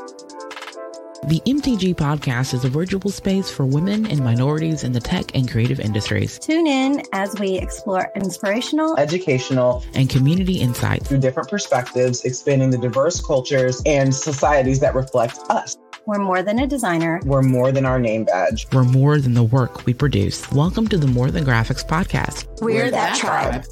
The MTG podcast is a virtual space for women and minorities in the tech and creative industries. Tune in as we explore inspirational, educational, and community insights through different perspectives, expanding the diverse cultures and societies that reflect us. We're more than a designer. We're more than our name badge. We're more than the work we produce. Welcome to the More Than Graphics podcast. We're that tribe.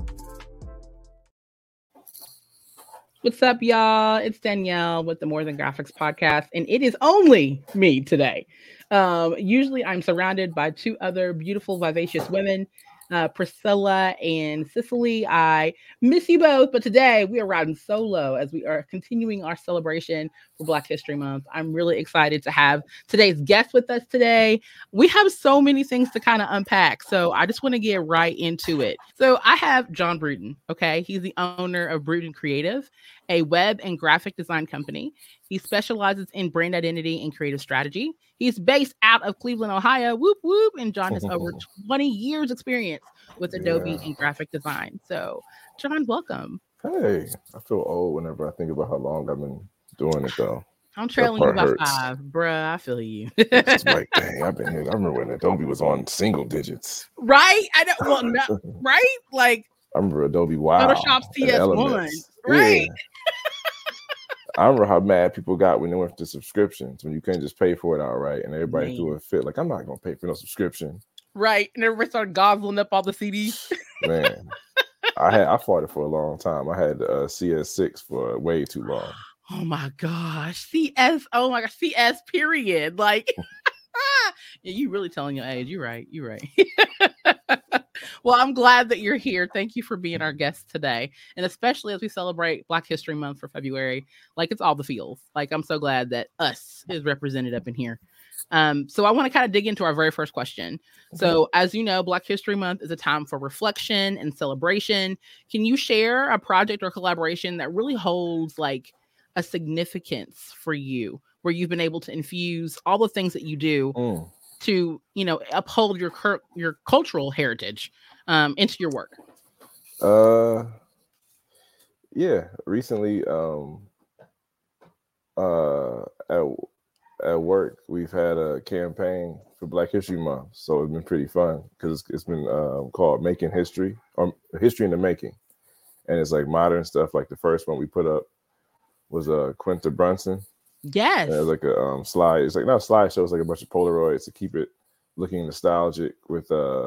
What's up, y'all? It's Danielle with the More Than Graphics podcast, and it is only me today. Usually I'm surrounded by two other beautiful, vivacious women, Priscilla and Cicely. I miss you both, but today we are riding solo as we are continuing our celebration for Black History Month. I'm really excited to have today's guest with us today. We have so many things to kind of unpack, so I just want to get right into it. So I have John Bruton, okay? He's the owner of Bruton Creative, a web and graphic design company. He specializes in brand identity and creative strategy. He's based out of Cleveland, Ohio. Whoop, whoop. And John has over 20 years experience with Adobe and graphic design. So, John, welcome. Hey, I feel old whenever I think about how long I've been doing it, though. I'm trailing you by 5. Bruh, I feel you. It's like, dang, I've been here. I remember when Adobe was on single digits. Right? I don't, well, no, right? Like, I remember Adobe Wow. Photoshop CS1. Right. Yeah. I remember how mad people got when they went to subscriptions, when you couldn't just pay for it outright, and everybody threw a fit. Like, I'm not going to pay for no subscription. Right. And everybody started gobbling up all the CDs. Man, I fought it for a long time. I had CS6 for way too long. Oh my gosh. CS. Oh my gosh. CS period. Like, yeah, you really telling your age. You're right. You're right. Well, I'm glad that you're here. Thank you for being our guest today. And especially as we celebrate Black History Month for February, like it's all the feels. Like, I'm so glad that us is represented up in here. So I want to kind of dig into our very first question. So as you know, Black History Month is a time for reflection and celebration. Can you share a project or collaboration that really holds like a significance for you, where you've been able to infuse all the things that you do to, you know, uphold your cultural heritage into your work? Yeah, recently at work we've had a campaign for Black History Month, so it's been pretty fun because it's been called Making History, or History in the Making, and it's like modern stuff. Like the first one we put up was Quinta Brunson. Yes. It's like a slide. It's like not a slideshow. It's like a bunch of Polaroids to keep it looking nostalgic with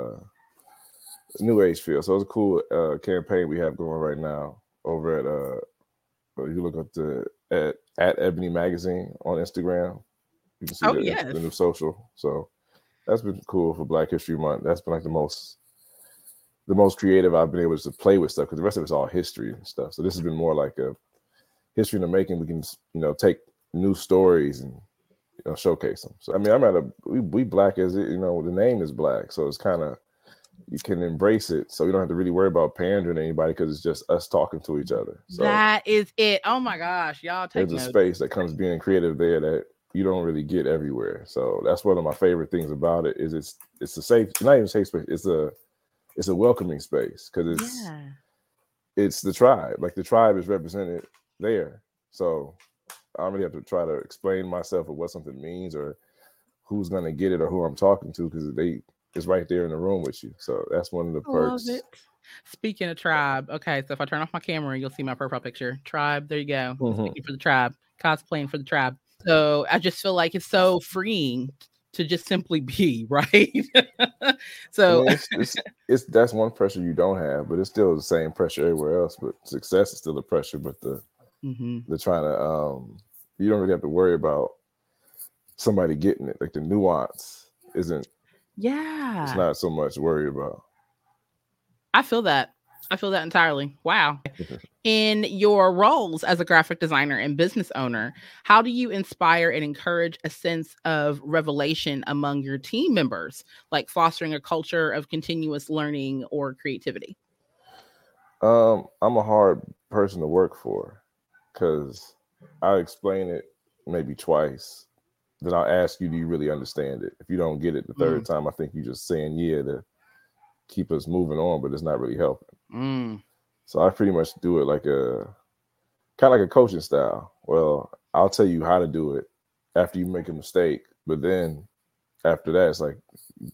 new age feel. So it's a cool campaign we have going right now over at you look up at Ebony Magazine on Instagram. You can see the new social. So that's been cool for Black History Month. That's been like the most creative I've been able to play with stuff, because the rest of it's all history and stuff. So this has been more like a history in the making. We can, you know, take new stories and, you know, showcase them. So I mean, I'm at we Black as it, you know, the name is Black, so it's kind of, you can embrace it, so you don't have to really worry about pandering to anybody, because it's just us talking to each other. So that is it. Oh my gosh, y'all take there's a space that comes being creative there that you don't really get everywhere. So that's one of my favorite things about it, is it's a safe, not even safe space, it's a welcoming space, because it's the tribe. Like the tribe is represented there, so I don't really have to try to explain myself or what something means or who's going to get it or who I'm talking to, because it's right there in the room with you. So that's one of the perks. Love it. Speaking of tribe, okay, so if I turn off my camera, you'll see my profile picture. Tribe, there you go. Speaking for the tribe, cosplaying for the tribe. So I just feel like it's so freeing to just simply be, right? So I mean, it's that's one pressure you don't have, but it's still the same pressure everywhere else. But success is still a pressure, but the trying to you don't really have to worry about somebody getting it. Like the nuance isn't. Yeah, it's not so much worried about. I feel that entirely. Wow. In your roles as a graphic designer and business owner, how do you inspire and encourage a sense of revelation among your team members, like fostering a culture of continuous learning or creativity? I'm a hard person to work for, because I explain it maybe twice. Then I'll ask you, do you really understand it? If you don't get it the third time, I think you're just saying yeah to keep us moving on, but it's not really helping. So I pretty much do it like kind of like a coaching style. Well, I'll tell you how to do it after you make a mistake. But then after that, it's like,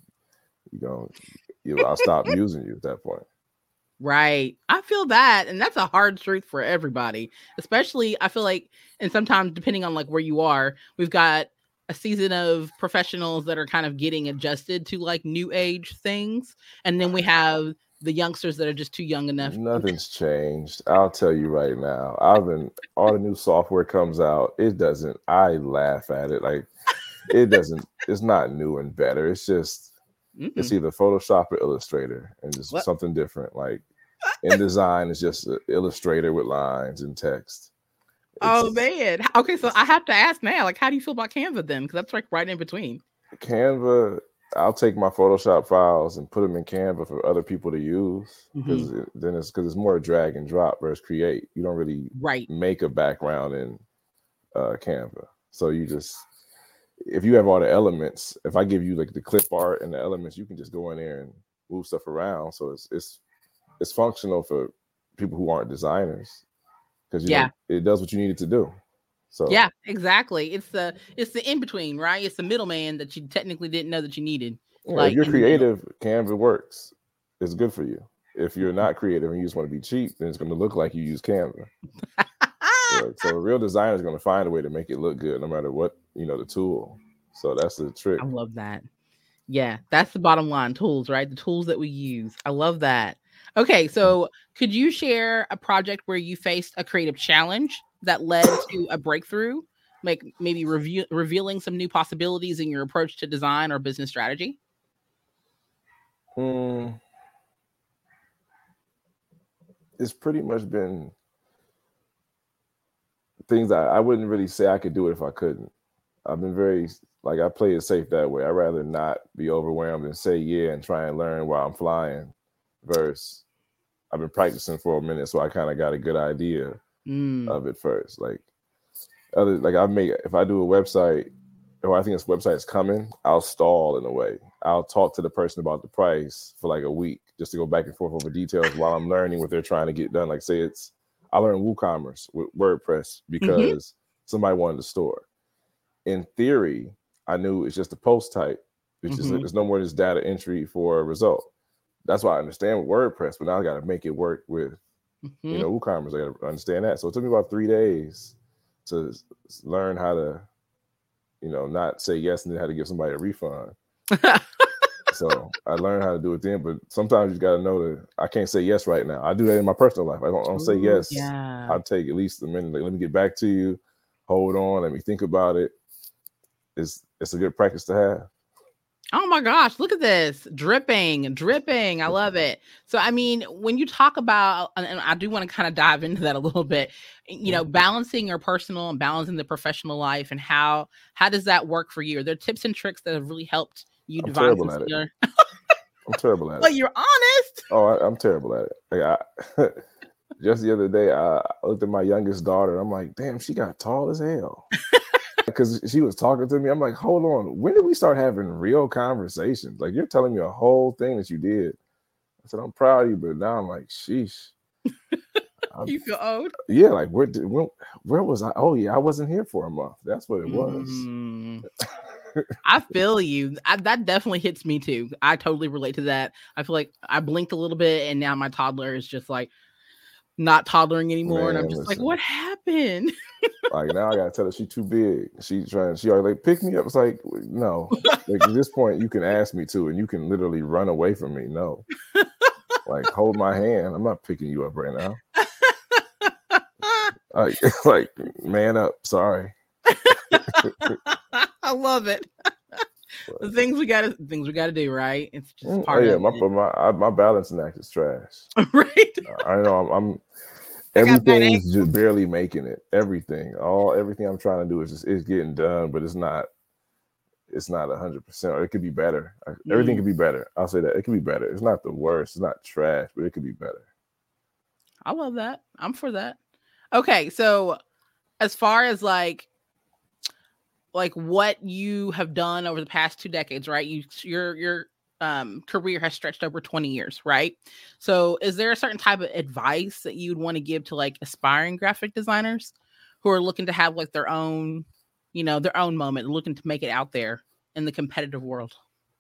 I'll stop using you at that point. Right. I feel that. And that's a hard truth for everybody, especially I feel like, and sometimes depending on like where you are, we've got a season of professionals that are kind of getting adjusted to like new age things. And then we have the youngsters that are just too young enough. Nothing's changed. I'll tell you right now. All the new software comes out. I laugh at it. Like it's not new and better. It's just, it's either Photoshop or Illustrator and just something different. Like InDesign is just an Illustrator with lines and text. Oh man. Okay, so I have to ask now, like, how do you feel about Canva then? Because that's like right in between. Canva, I'll take my Photoshop files and put them in Canva for other people to use because it's more drag and drop versus create. You don't really make a background in Canva. So you just, if you have all the elements, if I give you like the clip art and the elements, you can just go in there and move stuff around. So it's functional for people who aren't designers because it does what you need it to do. So yeah, exactly. It's the in between, right? It's the middleman that you technically didn't know that you needed. Yeah, like if you're creative, Canva works. It's good for you. If you're not creative and you just want to be cheap, then it's going to look like you use Canva. So a real designer is going to find a way to make it look good, no matter what the tool. So that's the trick. I love that. Yeah, that's the bottom line. Tools, right? The tools that we use. I love that. Okay, so could you share a project where you faced a creative challenge that led to a breakthrough, like maybe revealing some new possibilities in your approach to design or business strategy? It's pretty much been things that I wouldn't really say I could do it if I couldn't. I've been very, I play it safe that way. I'd rather not be overwhelmed and say yeah and try and learn while I'm flying versus I've been practicing for a minute, so I kind of got a good idea of it first. If I do a website or I think this website's coming, I'll stall in a way. I'll talk to the person about the price for like a week just to go back and forth over details while I'm learning what they're trying to get done. Like say I learned WooCommerce with WordPress because somebody wanted to store. In theory, I knew it's just a post type. It's just there's no more just data entry for a result. That's why I understand with WordPress, but now I got to make it work with WooCommerce. I got to understand that. So it took me about 3 days to learn how to, not say yes and then how to give somebody a refund. So I learned how to do it then, but sometimes you got to know that I can't say yes right now. I do that in my personal life. I don't say yes. Yeah. I'll take at least a minute. Like, let me get back to you. Hold on. Let me think about it. It's a good practice to have. Oh my gosh, look at this. Dripping. I love it. So, I mean, when you talk about, and I do want to kind of dive into that a little bit, balancing your personal and balancing the professional life and how does that work for you? Are there tips and tricks that have really helped you I'm terrible at it. I'm terrible at it. Well, you're honest. Oh, I'm terrible at it. Just the other day, I looked at my youngest daughter. I'm like, damn, she got tall as hell. Because she was talking to me. I'm like, hold on. When did we start having real conversations? Like, you're telling me a whole thing that you did. I said, I'm proud of you. But now I'm like, sheesh. You feel old? Yeah. Like, where was I? Oh, yeah. I wasn't here for a month. That's what it was. I feel you. That definitely hits me too. I totally relate to that. I feel like I blinked a little bit and now my toddler is just like not toddlering anymore. Man, and I'm just like, what happened? Like now I gotta tell her she's too big. She already like pick me up. It's like, no. Like at this point you can ask me to and you can literally run away from me. No. Like hold my hand. I'm not picking you up right now. Like man up. Sorry. I love it. The things we gotta do, right? It's just part of it. My balancing act is trash. Right. I know I'm everything's just barely making it. Everything I'm trying to do is getting done, but it's not 100%. Or it could be better. Everything could be better. I'll say that it could be better. It's not the worst. It's not trash, but it could be better. I love that. I'm for that. Okay, so as far as like what you have done over the past 2 decades, right? Your career has stretched over 20 years, right? So is there a certain type of advice that you'd want to give to like aspiring graphic designers who are looking to have like their own, their own moment, looking to make it out there in the competitive world?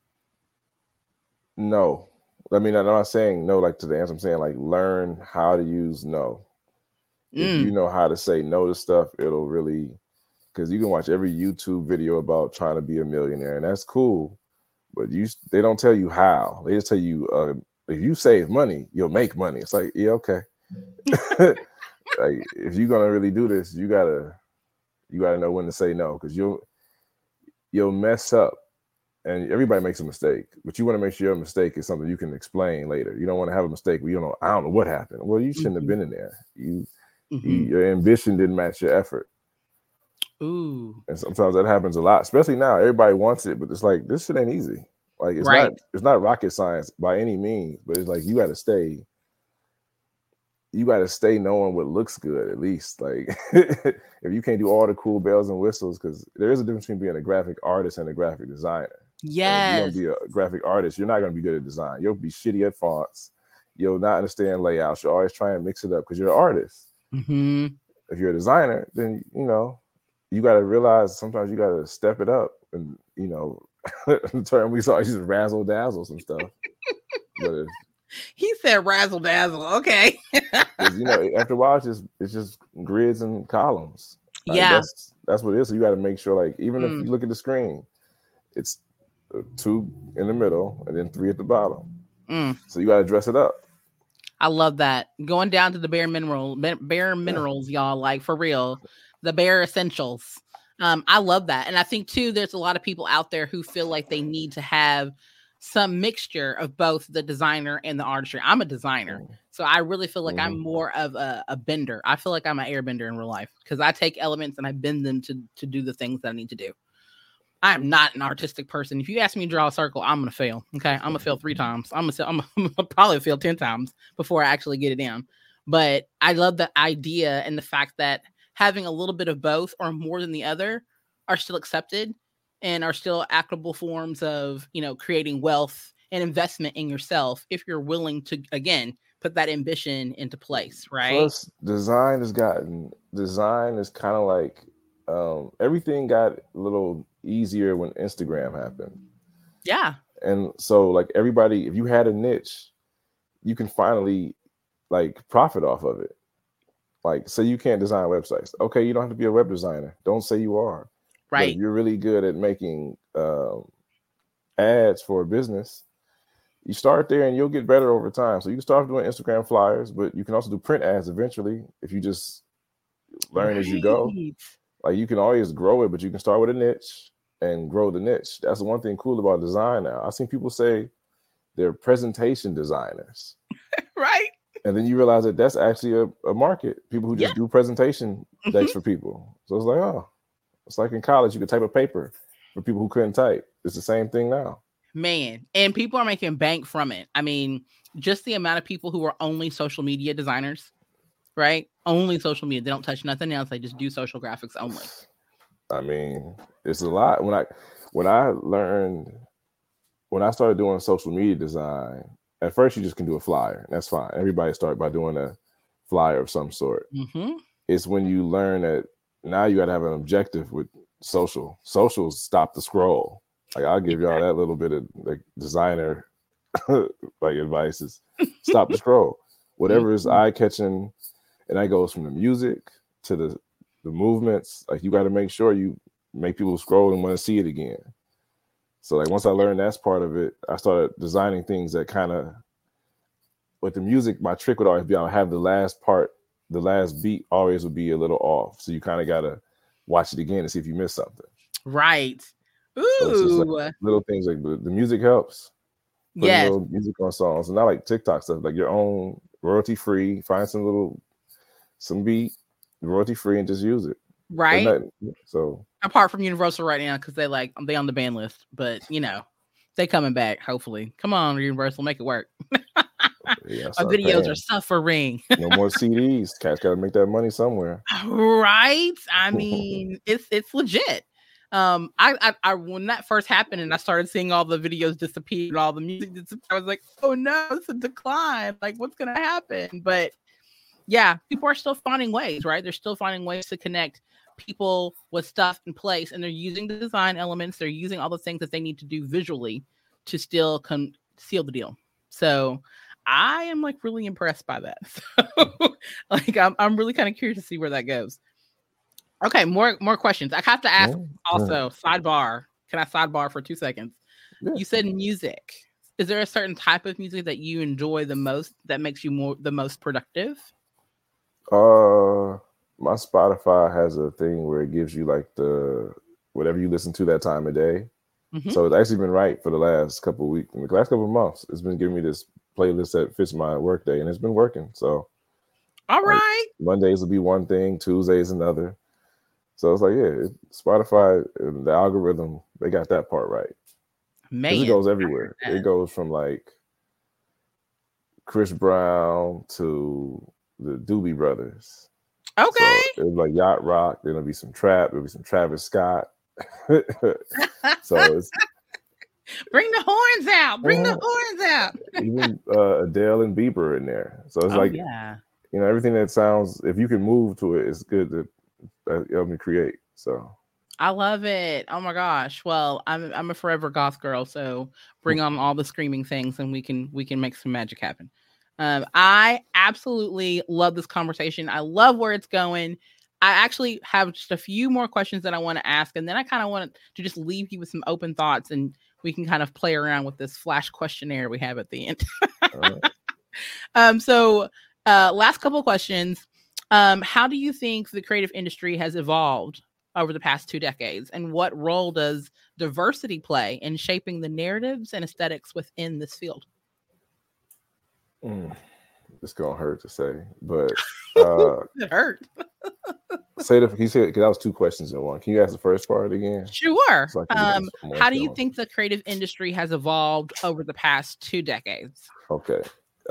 No. I mean, I'm not saying no, like to the answer. I'm saying like learn how to use no. If you know how to say no to stuff, it'll really, because you can watch every YouTube video about trying to be a millionaire, and that's cool, but they don't tell you how. They just tell you if you save money, you'll make money. It's like, yeah, okay. Like if you're gonna really do this, you gotta know when to say no, because you'll mess up. And everybody makes a mistake, but you want to make sure your mistake is something you can explain later. You don't want to have a mistake where I don't know what happened. Well, you shouldn't have been in there. Your ambition didn't match your effort. Ooh. And sometimes that happens a lot, especially now. Everybody wants it, but it's like, this shit ain't easy. Like it's not rocket science by any means, but it's like you got to stay knowing what looks good, at least. Like if you can't do all the cool bells and whistles, because there is a difference between being a graphic artist and a graphic designer. Yes. If you're going to be a graphic artist, you're not going to be good at design. You'll be shitty at fonts. You'll not understand layouts. You'll always try and mix it up because you're an artist. Mm-hmm. If you're a designer, then, you got to realize sometimes you got to step it up. And, the term we saw, just razzle dazzle some stuff. But he said razzle dazzle. Okay. After a while, it's just grids and columns. Like, yeah. That's what it is. So you got to make sure, like, even if you look at the screen, it's 2 in the middle and then 3 at the bottom. So you got to dress it up. I love that. Going down to the bare minerals, y'all, like for real, the bare essentials. I love that. And I think too, there's a lot of people out there who feel like they need to have some mixture of both the designer and the artistry. I'm a designer, so I really feel like I'm more of a bender. I feel like I'm an airbender in real life because I take elements and I bend them to do the things that I need to do. I'm not an artistic person. If you ask me to draw a circle, I'm going to fail. Okay. I'm going to fail 3 times. I'm going to probably fail 10 times before I actually get it down. But I love the idea and the fact that having a little bit of both or more than the other are still accepted and are still applicable forms of, creating wealth and investment in yourself if you're willing to, again, put that ambition into place, right? Plus, design is kind of like everything got a little easier when Instagram happened. Yeah. And so like everybody, if you had a niche, you can finally like profit off of it. Like, say you can't design websites. Okay, you don't have to be a web designer. Don't say you are. Right. But if you're really good at making ads for a business, you start there and you'll get better over time. So you can start doing Instagram flyers, but you can also do print ads eventually if you just learn as you go. Like you can always grow it, but you can start with a niche and grow the niche. That's the one thing cool about design now. I've seen people say they're presentation designers. Right. And then you realize that that's actually a market. People who just do presentation decks for people. So it's like, oh, it's like in college, you could type a paper for people who couldn't type. It's the same thing now. Man, and people are making bank from it. I mean, just the amount of people who are only social media designers, right? Only social media. They don't touch nothing else. They just do social graphics only. I mean, it's a lot. When I started doing social media design, at first you just can do a flyer. And that's fine. Everybody started by doing a flyer of some sort. Mm-hmm. It's when you learn that now you got to have an objective with social. Socials stop the scroll. Like I'll give y'all that little bit of like designer like advice is stop the scroll. Whatever is eye catching, and that goes from the music to the movements. Like you got to make sure you make people scroll and want to see it again. So like once I learned that's part of it, I started designing things that kind of, with the music, my trick would always be I'll have the last part, the last beat always would be a little off. So you kind of got to watch it again to see if you missed something. Right. Ooh. So it's just like little things like the music helps. Yes. Little music on songs, and not like TikTok stuff, like your own royalty free, find some beat, royalty free, and just use it. Right. So apart from Universal right now, because they on the ban list, but they coming back. Hopefully, come on, Universal, make it work. Our videos are suffering. No more CDs. Cats got to make that money somewhere. Right. I mean, it's legit. I when that first happened and I started seeing all the videos disappear and all the music disappear, I was like, oh no, it's a decline. Like, what's gonna happen? But Yeah, people are still finding ways, right? They're still finding ways to connect people with stuff in place, and they're using the design elements. They're using all the things that they need to do visually to still seal the deal. So I am like really impressed by that. So, like I'm really kind of curious to see where that goes. Okay, more questions. I have to ask also, sidebar. Can I sidebar for 2 seconds? Yeah. You said music. Is there a certain type of music that you enjoy the most that makes you the most productive? My Spotify has a thing where it gives you like the whatever you listen to that time of day. Mm-hmm. So it's actually been right for the last couple of weeks, in the last couple of months. It's been giving me this playlist that fits my work day, and it's been working. So, all right, Mondays will be one thing, Tuesdays another. So it's like, yeah, Spotify and the algorithm, they got that part right. Man, it goes everywhere. It goes from like Chris Brown to the Doobie Brothers. Okay. So it was like yacht rock. Then there'll be some trap. There'll be some Travis Scott. So it's bring the horns out. Bring the horns out. Even Adele and Bieber in there. So it's like, everything that sounds. If you can move to it, it's good to help me create. So I love it. Oh my gosh. Well, I'm a forever goth girl. So bring on all the screaming things, and we can make some magic happen. I absolutely love this conversation. I love where it's going. I actually have just a few more questions that I want to ask, and then I kind of want to just leave you with some open thoughts, and we can kind of play around with this flash questionnaire we have at the end. Right. So last couple of questions. How do you think the creative industry has evolved over the past 2 decades, and what role does diversity play in shaping the narratives and aesthetics within this field? It's gonna hurt to say, but it hurt. He said, because that was 2 questions in one. Can you ask the first part again? Sure. So how do you think the creative industry has evolved over the past 2 decades? Okay.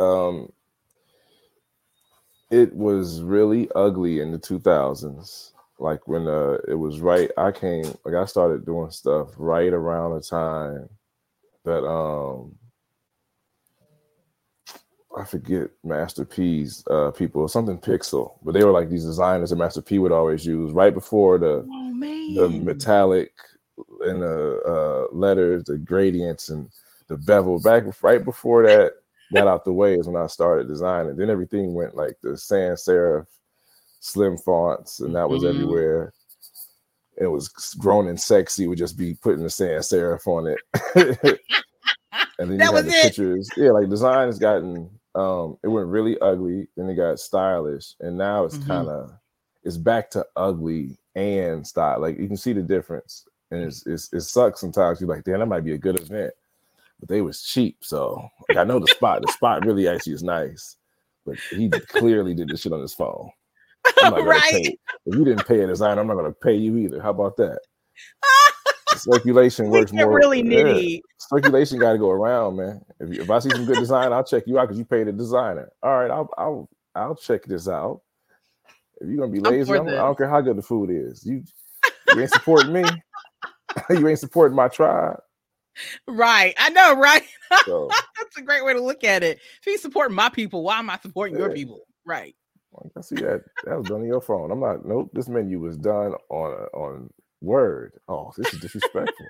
It was really ugly in the 2000s. Like when it was right, I started doing stuff right around the time that I forget Master P's people, something Pixel, but they were like these designers that Master P would always use right before the metallic and the letters, the gradients, and the bevel. Right before that got out the way is when I started designing. Then everything went like the sans serif, slim fonts, and that was everywhere. It was grown and sexy. Would just be putting the sans serif on it. And then you had the pictures. Yeah, like design has gotten it went really ugly, then it got stylish, and now it's it's back to ugly and style. Like you can see the difference, and it sucks sometimes. You're like, damn, that might be a good event, but they was cheap. So like, I know the spot really actually is nice, but he clearly did this shit on his phone. I'm not gonna pay. If you didn't pay a designer, I'm not gonna pay you either. How about that? Circulation works more. Really nitty. Yeah. Circulation got to go around, man. If I see some good design, I'll check you out because you paid the designer. All right, I'll check this out. If you're gonna be lazy, I don't care how good the food is. You ain't supporting me. You ain't supporting my tribe. Right, I know, right? So, that's a great way to look at it. If he's supporting my people, why am I supporting your people? Right. I see that was done on your phone. I'm not. Nope. This menu was done on Word. Oh, this is disrespectful.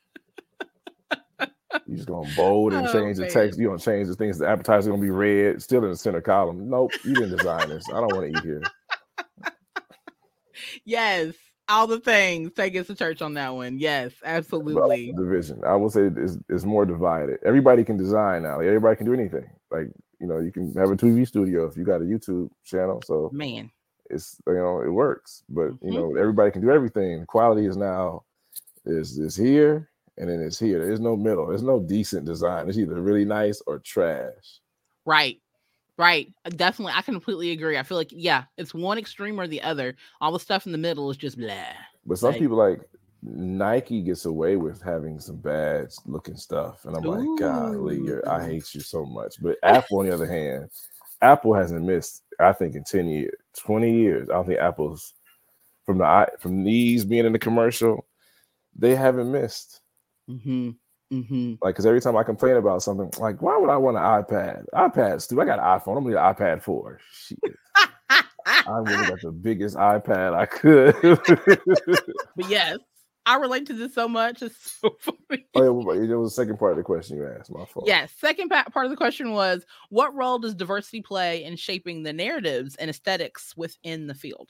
You just gonna bold and change the text. You gonna change the things. The advertising gonna be red, still in the center column. Nope, you didn't design this. I don't want to eat here. Yes, all the things. Take us to church on that one. Yes, absolutely. Division. I will say it's more divided. Everybody can design now. Like, everybody can do anything. Like you can have a TV studio if you got a YouTube channel. So man. It's it works, but everybody can do everything. The quality is now is here and then it's here. There's no middle. There's no decent design. It's either really nice or trash. Right. Definitely, I completely agree. I feel like it's one extreme or the other. All the stuff in the middle is just blah. But some people like Nike gets away with having some bad looking stuff, and I'm like, golly, I hate you so much. But Apple, on the other hand. Apple hasn't missed, I think, in 10 years, 20 years. I don't think Apple's from these being in the commercial, they haven't missed. Like, because every time I complain about something, like, why would I want an iPad? iPads, dude, I got an iPhone. I'm gonna need an iPad 4. Shit. I really got the biggest iPad I could. But yes, I relate to this so much. It's so funny. Oh, yeah, there was a second part of the question you asked. My fault. Yes. Second part of the question was, what role does diversity play in shaping the narratives and aesthetics within the field?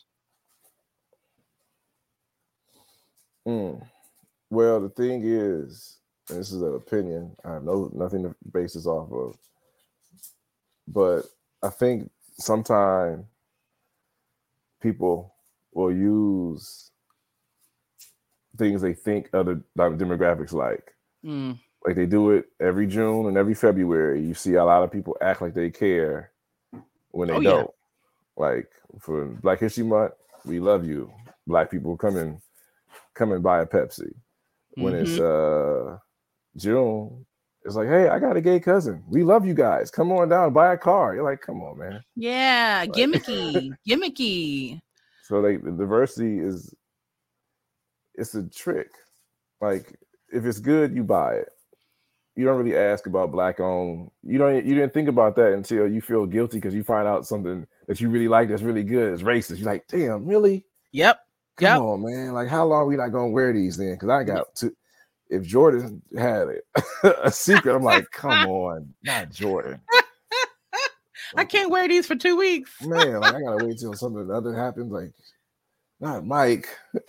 Well, the thing is, and this is an opinion, I have nothing to base this off of, but I think sometimes people will use things they think other demographics like. Like they do it every June and every February. You see a lot of people act like they care when they don't. Like for Black History Month, we love you. Black people come and buy a Pepsi. When it's June, it's like, hey, I got a gay cousin. We love you guys. Come on down, buy a car. You're like, come on, man. Yeah, gimmicky. So like the diversity it's a trick. Like if it's good, you buy it. You don't really ask about Black owned. You didn't think about that until you feel guilty because you find out something that you really like that's really good is racist. You're like, damn, really? Yep. Come on, man. Like, how long are we not gonna wear these then? Because I got to. If Jordan had a secret, I'm like, come on, not Jordan. I can't wear these for 2 weeks. Man, like I gotta wait till something other happens. Like, not Mike.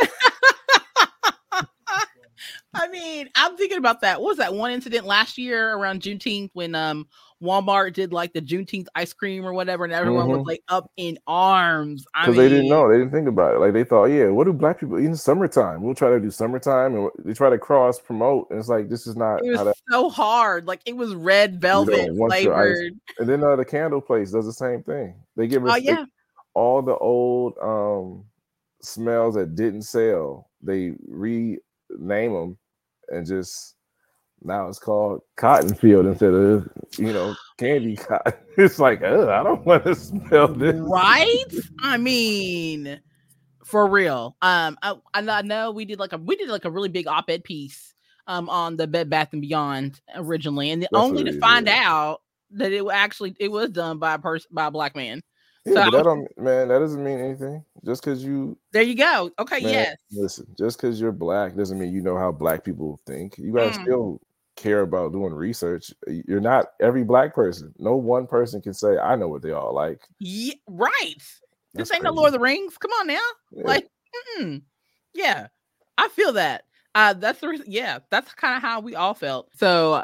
I mean, I'm thinking about that. What was that one incident last year around Juneteenth when Walmart did like the Juneteenth ice cream or whatever, and everyone was like up in arms. Because they didn't know, they didn't think about it. Like they thought, yeah, what do Black people eat in summertime? We'll try to do summertime, and they try to cross promote, and it's like this is not. It was so hard. Like it was red velvet flavored. And then the candle place does the same thing. They give us all the old smells that didn't sell. They rename them. And just now it's called cotton field instead of candy cotton. It's like, I don't want to smell this, right? I mean, for real. I know we did like a really big op-ed piece on the Bed Bath and Beyond originally, and only to find out that it was done by a Black man. Yeah, but that doesn't mean anything. Just because you... There you go. Okay, yes. Listen, just because you're Black doesn't mean you know how Black people think. You guys still care about doing research. You're not every Black person. No one person can say, I know what they all like. Yeah, right. This ain't no Lord of the Rings. Come on now. Yeah. Like, yeah, I feel that. That's kind of how we all felt. So,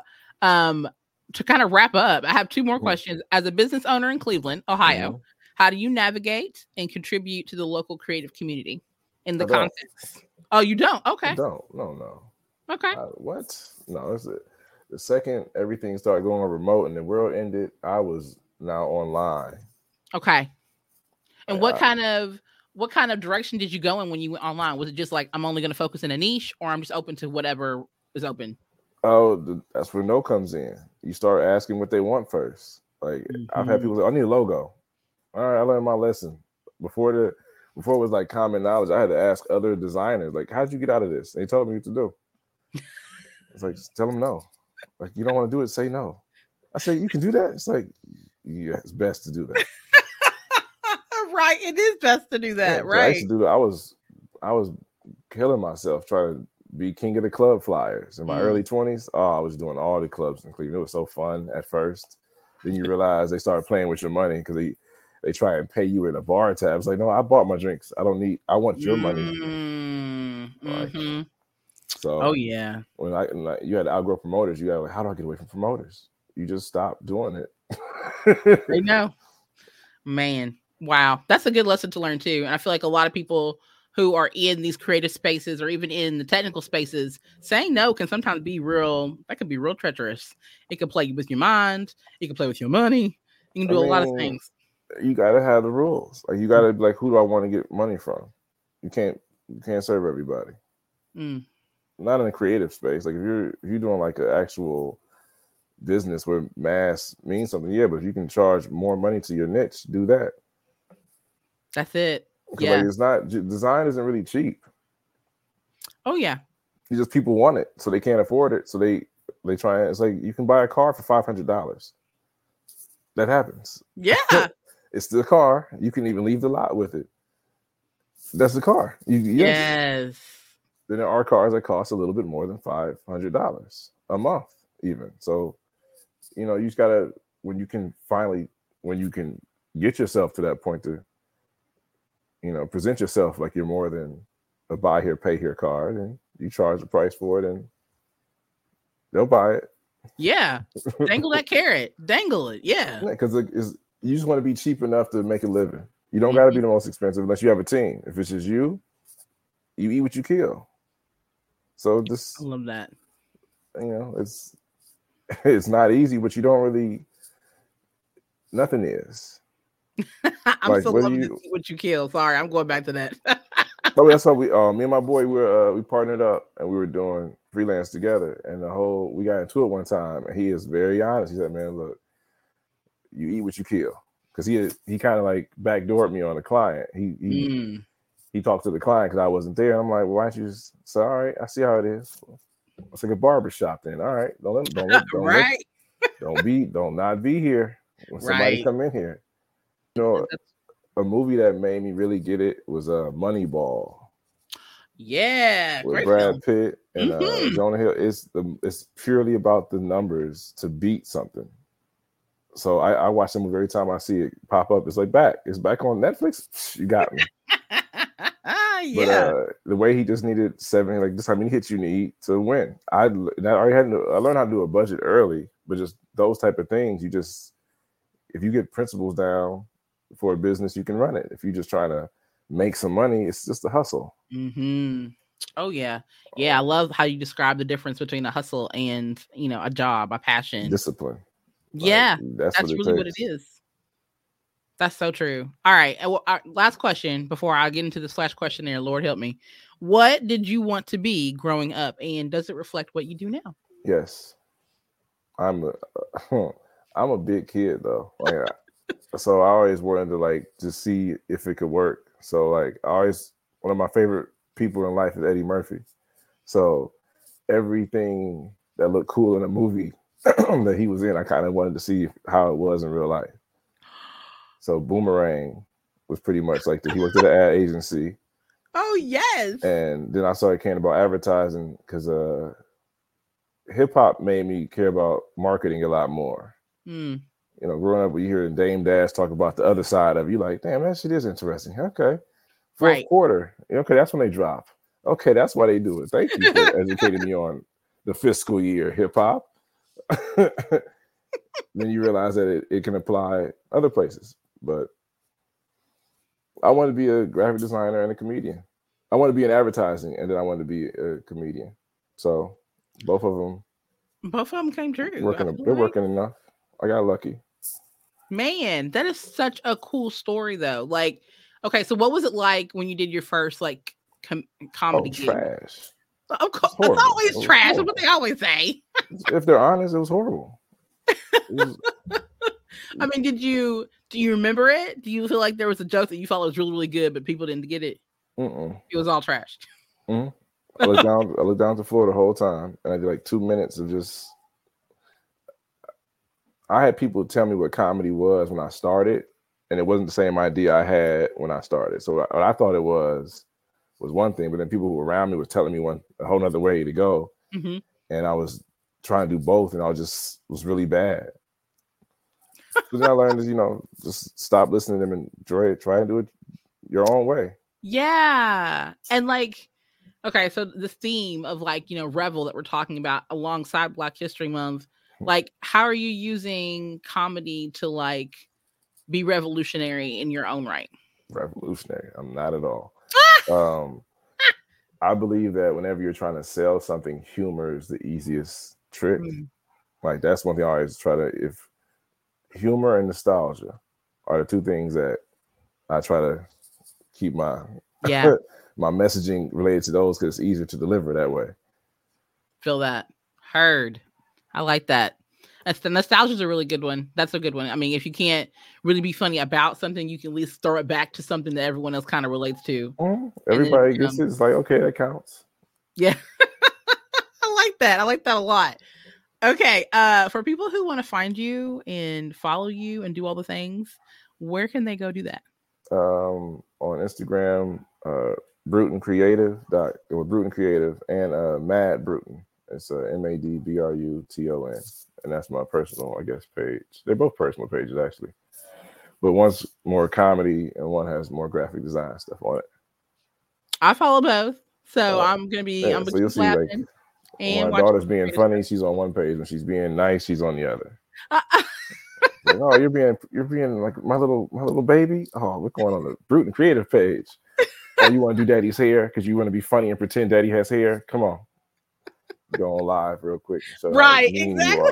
to kind of wrap up, I have two more questions. As a business owner in Cleveland, Ohio, how do you navigate and contribute to the local creative community in the context? Oh, you don't? Okay. I don't. No. Okay. What? No, that's it. The second everything started going remote and the world ended, I was now online. Okay. And what kind of direction did you go in when you went online? Was it just like, I'm only going to focus in a niche, or I'm just open to whatever is open? Oh, that's where no comes in. You start asking what they want first. Like I've had people say, I need a logo. All right, I learned my lesson. Before it was like common knowledge, I had to ask other designers, like, how'd you get out of this? And they told me what to do. It's like, just tell them no. Like, you don't want to do it, say no. I say, you can do that? It's like, yeah, it's best to do that. Right, it is best to do that, right? I used to do that. I was killing myself trying to be king of the club flyers in my early 20s. Oh, I was doing all the clubs in Cleveland. It was so fun at first. Then you realize they started playing with your money because they try and pay you in a bar tab. It's like, no, I bought my drinks. I want your money. Like, so, oh yeah. When you had to outgrow promoters, you got like, how do I get away from promoters? You just stop doing it. I know, man. Wow, that's a good lesson to learn too. And I feel like a lot of people who are in these creative spaces or even in the technical spaces, saying no can sometimes be real. That could be real treacherous. It could play with your mind. It can play with your money. You can do a lot of things. You gotta have the rules. Like you gotta be like, who do I want to get money from? You can't serve everybody. Not in a creative space. Like if you're doing like an actual business where mass means something, yeah. But if you can charge more money to your niche, do that. That's it. Yeah, like it's not, design isn't really cheap. Oh yeah. It's just people want it, so they can't afford it. So they try. It's like you can buy a car for $500. That happens. Yeah. It's the car. You can even leave the lot with it. That's the car. Yes. Then there are cars that cost a little bit more than $500 a month, even. So, you just gotta when you can get yourself to that point to, present yourself like you're more than a buy here, pay here card, and you charge the price for it, and they'll buy it. Yeah, dangle that carrot, dangle it. Yeah, because you just want to be cheap enough to make a living. You don't got to be the most expensive unless you have a team. If it's just you eat what you kill. So I love that. It's not easy, but you don't really. Nothing is. I'm still loving to see what you kill. Sorry, I'm going back to that. Oh, that's why me and my boy, we partnered up and we were doing freelance together. And we got into it one time, and he is very honest. He said, "Man, look, you eat what you kill," because he kind of like backdoored me on the client. He talked to the client because I wasn't there. And I'm like, well, why don't you just say, all right, I see how it is. It's like a barbershop then. All right, don't right. Don't not be here when somebody come in here. A movie that made me really get it was Moneyball. Yeah, with Brad Pitt and Jonah Hill. It's purely about the numbers to beat something. So I watch them every time I see it pop up. It's back on Netflix. You got me. Yeah. But the way he just needed 70, like just how many hits you need to win. I learned how to do a budget early, but just those type of things, if you get principles down for a business, you can run it. If you're just trying to make some money, it's just a hustle. Mm-hmm. Oh yeah. I love how you describe the difference between a hustle and a job, a passion, discipline. Yeah, that's really what it is. That's so true. All right. Well, last question before I get into this flash questionnaire. Lord help me. What did you want to be growing up, and does it reflect what you do now? Yes, I'm a big kid though. So I always wanted to just see if it could work. So one of my favorite people in life is Eddie Murphy. So everything that looked cool in a movie that he was in, I kind of wanted to see how it was in real life. So Boomerang was pretty much like that. He worked at an ad agency. Oh, yes. And then I started caring about advertising because hip hop made me care about marketing a lot more. Growing up, you hear Dame Dash talk about the other side of it. You're like, damn, that shit is interesting. Okay. Fourth quarter. Okay, that's when they drop. Okay, that's why they do it. Thank you for educating me on the fiscal year hip hop. Then you realize that it can apply other places. But I want to be a graphic designer and a comedian. I want to be in advertising, and then I want to be a comedian. So both of them came true. They're working enough. I got lucky. Man, that is such a cool story, though. Okay, so what was it like when you did your first comedy gig? Trash. Of course, it's always trash. That's what they always say. If they're honest, it was horrible. I mean, do you remember it? Do you feel like there was a joke that you thought was really, really good, but people didn't get it? It was all trash. I looked down to the floor the whole time, and I did 2 minutes of just. I had people tell me what comedy was when I started, and it wasn't the same idea I had when I started. So what I thought it was one thing, but then people who were around me were telling me a whole nother way to go, and I was trying to do both, and I was really bad. So then I learned to, just stop listening to them and try and do it your own way. Yeah. And okay, so the theme of Revel that we're talking about alongside Black History Month, how are you using comedy to be revolutionary in your own right? Revolutionary? I'm not at all. I believe that whenever you're trying to sell something, humor is the easiest trick. That's one thing I always try to, if humor and nostalgia are the two things that I try to keep my my messaging related to those, because it's easier to deliver that way. Feel that. Heard. I like that. The nostalgia is a really good one. That's a good one. I mean, if you can't really be funny about something, you can at least throw it back to something that everyone else kind of relates to. Everybody gets it. It's okay, that counts. Yeah. I like that. I like that a lot. Okay. For people who want to find you and follow you and do all the things, where can they go do that? On Instagram, Bruton Creative Bruton Creative and Mad Bruton. It's MADBRUTON, and that's my personal, I guess, page. They're both personal pages actually, but one's more comedy and one has more graphic design stuff on it. I follow both, so I'm gonna be. Yeah, I'm so you'll see, like, and my daughter's being funny, she's on one page. When she's being nice, she's on the other. Like, oh, you're being like my little baby. Oh, we're going on the Bruton Creative page. Oh, you want to do Daddy's hair because you want to be funny and pretend Daddy has hair? Come on, go on live real quick. Right, exactly.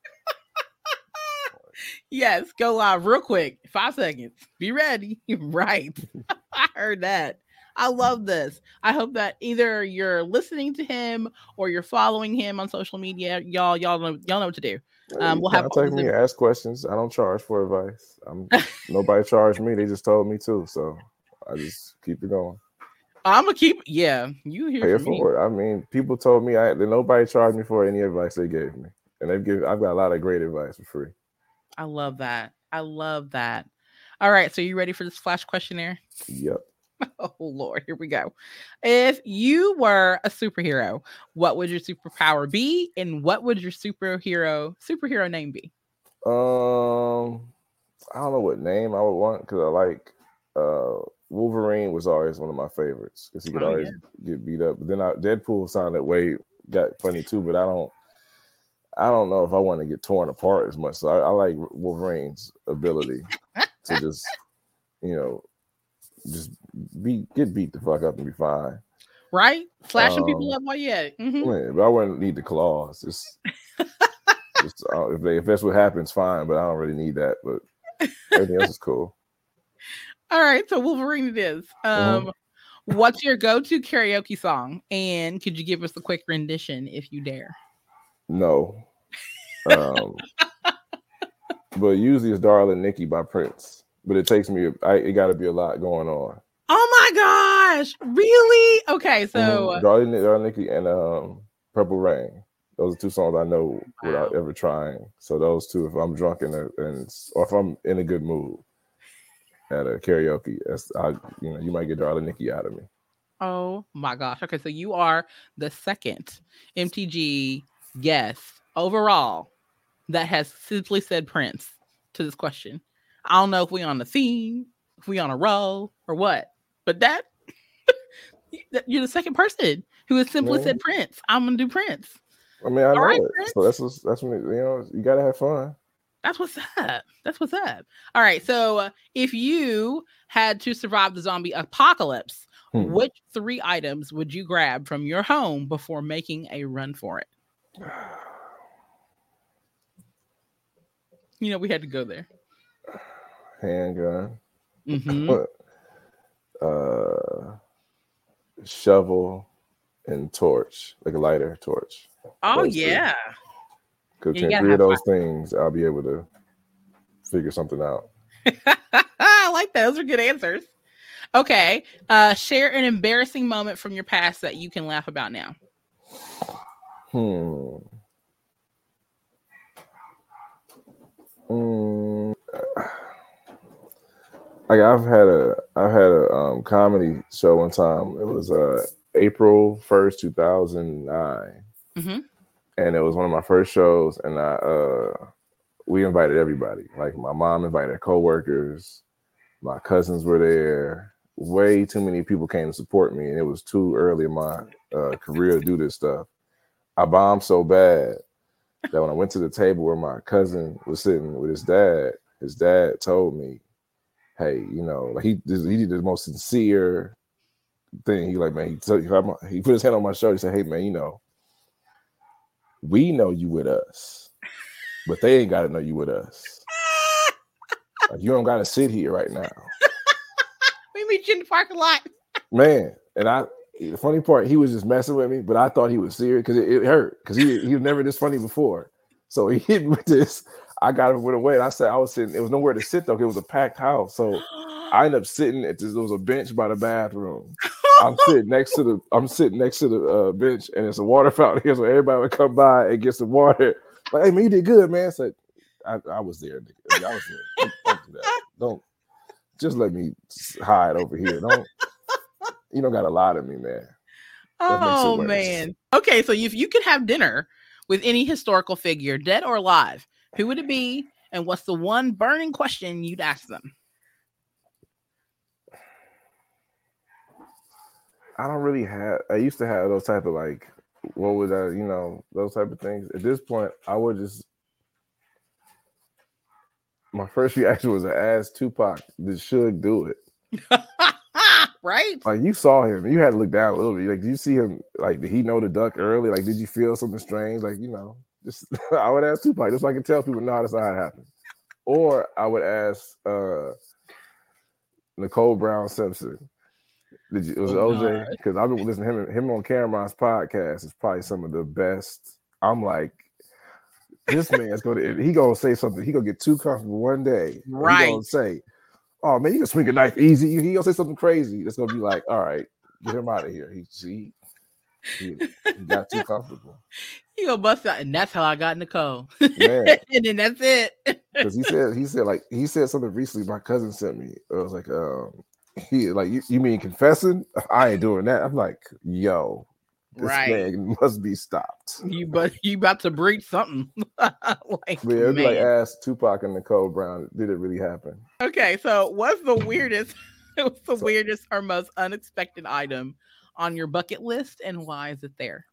Yes, go live real quick. 5 seconds. Be ready. Right. I heard that. I love this. I hope that either you're listening to him or you're following him on social media. Y'all know what to do. We'll have contact me, ask questions. I don't charge for advice. Nobody charged me. They just told me to, so I just keep it going. I'm gonna keep. Yeah, you hear from me. For it. I mean, people told me nobody charged me for any advice they gave me, and I've got a lot of great advice for free. I love that. All right, so you ready for this flash questionnaire? Yep. Oh Lord, here we go. If you were a superhero, what would your superpower be, and what would your superhero name be? I don't know what name I would want because I like Wolverine was always one of my favorites because he could always get beat up. But then Deadpool got funny too, but I don't know if I want to get torn apart as much. So I like Wolverine's ability to just get beat the fuck up and be fine. Right? Slashing people up while you're at it. Mm-hmm. But I wouldn't need the claws. If that's what happens, fine. But I don't really need that. But everything else is cool. All right, so Wolverine it is. What's your go-to karaoke song? And could you give us a quick rendition if you dare? No. But usually it's Darling Nikki by Prince. But it takes me, it got to be a lot going on. Oh my gosh. Really? Okay, so. Darling Nikki and Purple Rain. Those are two songs I know without ever trying. So those two, if I'm drunk or if I'm in a good mood at a karaoke, you might get Darling Nikki out of me. Oh my gosh. Okay, so you are the second MTG guest overall that has simply said Prince to this question. I don't know if we on the theme, if we on a roll or what, but that you're the second person who has simply said Prince. I'm gonna do Prince. I mean, I know it. Prince. So that's when you gotta have fun. That's what's up. All right. So if you had to survive the zombie apocalypse, which 3 items would you grab from your home before making a run for it? We had to go there. Handgun. Shovel and torch, like a lighter torch. Oh, yeah. Because 3 of those things, I'll be able to figure something out. I like that. Those are good answers. Okay. Share an embarrassing moment from your past that you can laugh about now. Like I've had a comedy show one time. It was April 1st, 2009. And it was one of my first shows, and we invited everybody. Like my mom invited coworkers, my cousins were there. Way too many people came to support me, and it was too early in my career to do this stuff. I bombed so bad that when I went to the table where my cousin was sitting with his dad told me, "Hey, like he did the most sincere thing. He he put his hand on my shoulder. He said, "Hey, man, we know you with us, but they ain't got to know you with us. Like, you don't got to sit here right now. We meet you in the parking lot." Man, and the funny part, he was just messing with me, but I thought he was serious because it hurt because he was never this funny before. So he hit me with this. I got him with a way. And I was sitting. It was nowhere to sit though. It was a packed house. So I ended up sitting there was a bench by the bathroom. I'm sitting next to the bench, and it's a water fountain here, so everybody would come by and get some water. Like, "Hey man, you did good, man." So I was there. I was there. Don't do that. just let me hide over here. You don't got to lie to me, man. Oh man. Okay, so if you could have dinner with any historical figure, dead or alive, who would it be? And what's the one burning question you'd ask them? I don't really have. I used to have those type of like, what would I, those type of things. At this point, I would just. My first reaction was to ask Tupac, did Suge do it? Right? Like, you saw him, you had to look down a little bit. Like, did you see him? Like, did he know to duck early? Like, did you feel something strange? Like, just I would ask Tupac just so I can tell people, no, that's not how it happened. Or I would ask Nicole Brown Simpson. Was it OJ? Because I've been listening to him on Cameron's podcast. Is probably some of the best. I'm like, this man's he gonna say something. He gonna get too comfortable one day. Right. He gonna say, "Oh man, you can swing a knife easy." He gonna say something crazy. That's gonna be like, "All right, get him out of here." He got too comfortable. He gonna bust out, and that's how I got Nicole. Man. And then that's it. Because he said something recently. My cousin sent me. It was like, you mean confessing? I ain't doing that. I'm like, yo, this man must be stopped. You about to breach something. Like, yeah, it'd be like, ask Tupac and Nicole Brown, did it really happen? Okay, so what's the weirdest or most unexpected item on your bucket list, and why is it there?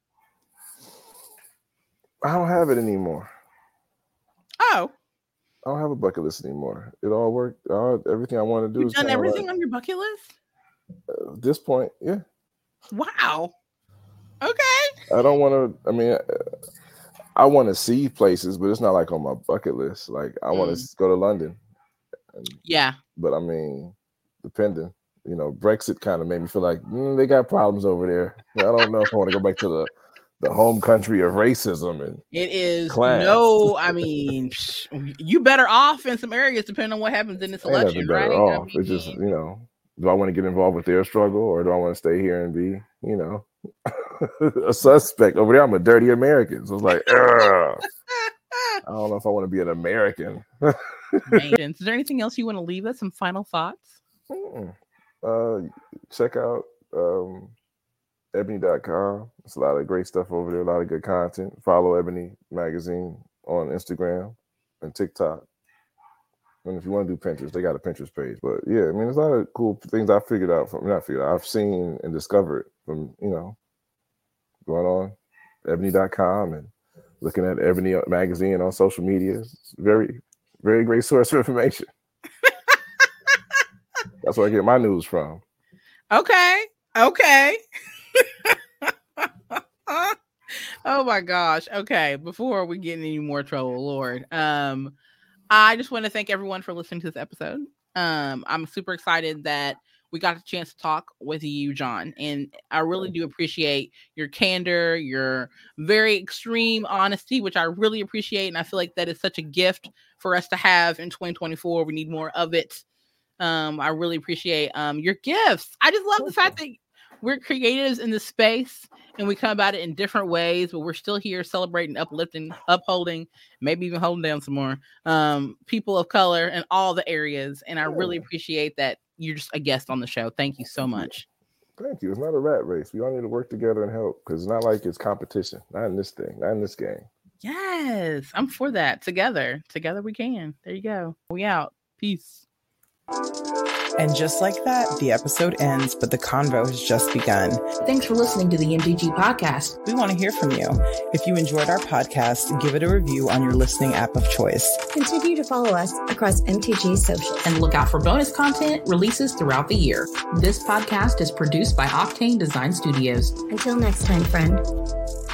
I don't have it anymore. Oh. I don't have a bucket list anymore. It all worked. Everything I want to do. You've done everything on your bucket list? At this point, yeah. Wow. Okay. I don't want to. I mean, I want to see places, but it's not like on my bucket list. Like, I want to go to London. Yeah. But I mean, depending. Brexit kind of made me feel like they got problems over there. I don't know if I want to go back to the home country of racism and it is class. No, I mean, you better off in some areas depending on what happens in this election, right? Off. It's just, do I want to get involved with their struggle, or do I want to stay here and be, a suspect over there? I'm a dirty American, so it's like, I don't know if I want to be an American. Is there anything else you want to leave us? Some final thoughts? Check out ebony.com. There's a lot of great stuff over there, a lot of good content. Follow Ebony Magazine on Instagram and TikTok. And if you want to do Pinterest, they got a Pinterest page. But yeah, I mean, there's a lot of cool things I've seen and discovered from, going on ebony.com and looking at Ebony Magazine on social media. It's very, very great source of information. That's where I get my news from. Okay. Oh my gosh. Okay. Before we get in any more trouble, Lord, I just want to thank everyone for listening to this episode. I'm super excited that we got a chance to talk with you, John, and I really do appreciate your candor, your very extreme honesty, which I really appreciate, and I feel like that is such a gift for us to have in 2024. We need more of it. I really appreciate your gifts. I just love the fact that we're creatives in this space and we come about it in different ways, but we're still here celebrating, uplifting, upholding, maybe even holding down some more people of color in all the areas. And I really appreciate that you're just a guest on the show. Thank you so much. Thank you. It's not a rat race. We all need to work together and help, because it's not like it's competition. Not in this thing. Not in this game. Yes, I'm for that. Together we can. There you go. We out. Peace. And just like that, the episode ends, but the convo has just begun. Thanks for listening to the MTG podcast. We want to hear from you. If you enjoyed our podcast, give it a review on your listening app of choice. Continue to follow us across MTG social. And look out for bonus content releases throughout the year. This podcast is produced by Octane Design Studios. Until next time, friend.